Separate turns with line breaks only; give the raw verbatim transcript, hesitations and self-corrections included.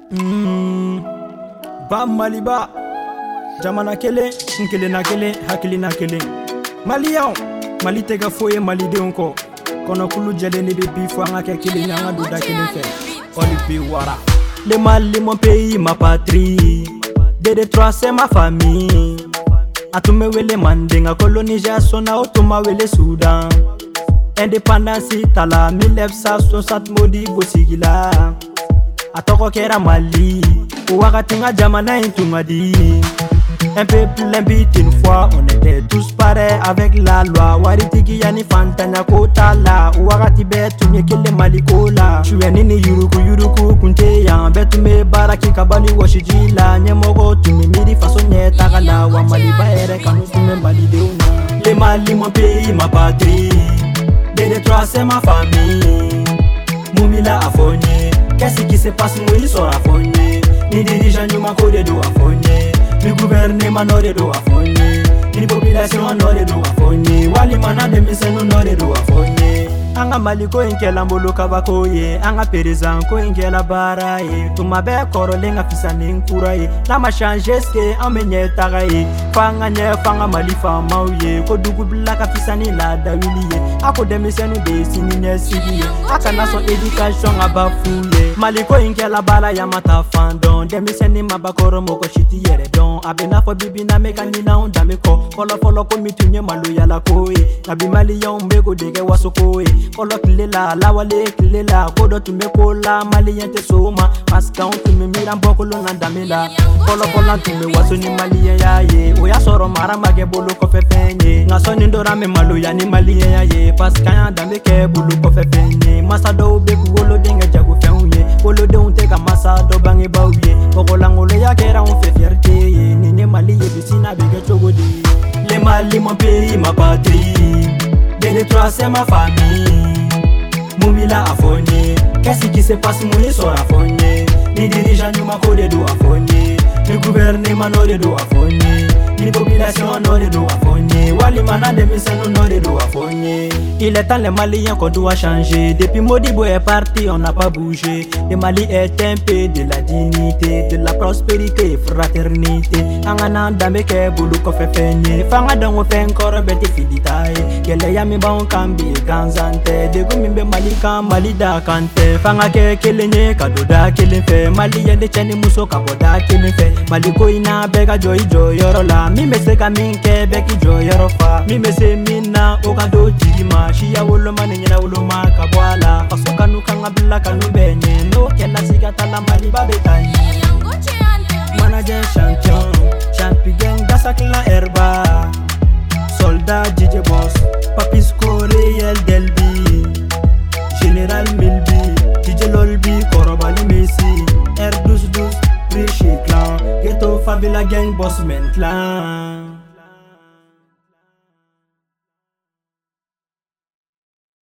Mm. Ba Maliba jamana kelen nkele na kelen hakili na kelen Maliyan Mali tega foye Mali denw kɔ kɔnɔkulu jɛlen de bɛ bi fo an ka kɛ kelen ye an ka don da kelen fɛ Oli bi wara. Le Mali mon pays ma patrie, Dede trois c'est ma famille. Atume wele Mandinga colonisation na otuma wele Soudan. Indépendance tala mille neuf cent soixante modi bosigila. Atoko kera Mali, wakati nga jamana intumadi. Un peuple limpide une fois, on était tous pareils avec la loi. Waritigi yani fantanya kota la, wakati betu nyekele malikola. Chue nini yuruku yuruku kunte ya, betu me baraki kabali washijila. Nyemogo tume miri faso nye tagala, wa Maliba ere kanu tume Mali deuna. Le Mali mon pays ma patrie, Dede trois c'est ma famille. Moumila afogné, qu'est-ce qui se passe moi il sera afogné. Ni dirigeant nyuma kode do afogné. Mi gouvernement n'aurait do afogné. Ni population n'aurait do afogné. Wali mana de misenu n'aurait do afogné. Anga Mali ko inkela mbolo kabako ye. Anga perizan ko inkela bara ye. Tuma be koro lenga fisa ninkura ye. Lama change ske amenye taga ye. Fanga nye fanga Mali fama ye. Ko dugu blaka fisa ni la dawili ye. Ako de misenu de sini nye sigi ye. Aka nason education abafu ye. Mali ko inkela bala ya mata fandon. De miseni mabakoro moko shiti yere don. Abena fo bibi na meka nina onda meko. Folo folo ko mitunye malu ya la koe. Nabi Mali ya umbeko dege waso koe. Folo kilela la wale kilela. Kodo tume kola Mali yente soma. Paska on tume miran boko lo nandamela. Folo folo tume waso ni Mali ya ye. Oya soro mara mage bolo kofe fenye. Ngaso nindora me malu ya ni Mali ya ye. Paska ya dame ke bolo kofe fenye. Masa do beku wolo denga jago fenye. Wolo de unte ka masa do bange bauye. Boko langolo ya kera on fe fierté ye. Nene Mali ye bisina bege chogodi. Le Mali mon pays ma patrie, Dede trois c'est ma famille. Moumila afogné, qu'est-ce qui se passe moi il sera afogné. Ni dirigeant nyuma kode do afogné. Ni gouvernement n'aurait do afogné. Ni population n'aurait do afogné. Wali mana de misenu n'aurait do afogné. Il est temps les Maliens qu'on doit changer. Depuis Modibo est parti on n'a pas bougé. Le Mali est un pays de la dignité, de la prospérité, fraternité. Angana dame ke bulu ko fe fenye. Fanga dango fe encore beti fiditaye. Kele ya mi ba kambi ganzante. De go mimbe Mali kan Mali da kante. Fanga ke kele nye kadoda kele fe. Mali yende chani muso kaboda kele fe. Mali ko ina bega joy joy yorola. Mi me se kaminke beki joy yorofa. Mi me se mina okado jigima. Shia wolo mane nyina wolo makabwala. Pasoka nukanga bila kanu benye. No kela sigata la Mali babetani. Manager champion, champion gasak la herba. Soldat D J Boss, Papis Réel Delbi, Général Milby, D J Lolby, Korobali Messi, R douze douze, Rishi Clan, Ghetto Favela Gang Boss Men Clan.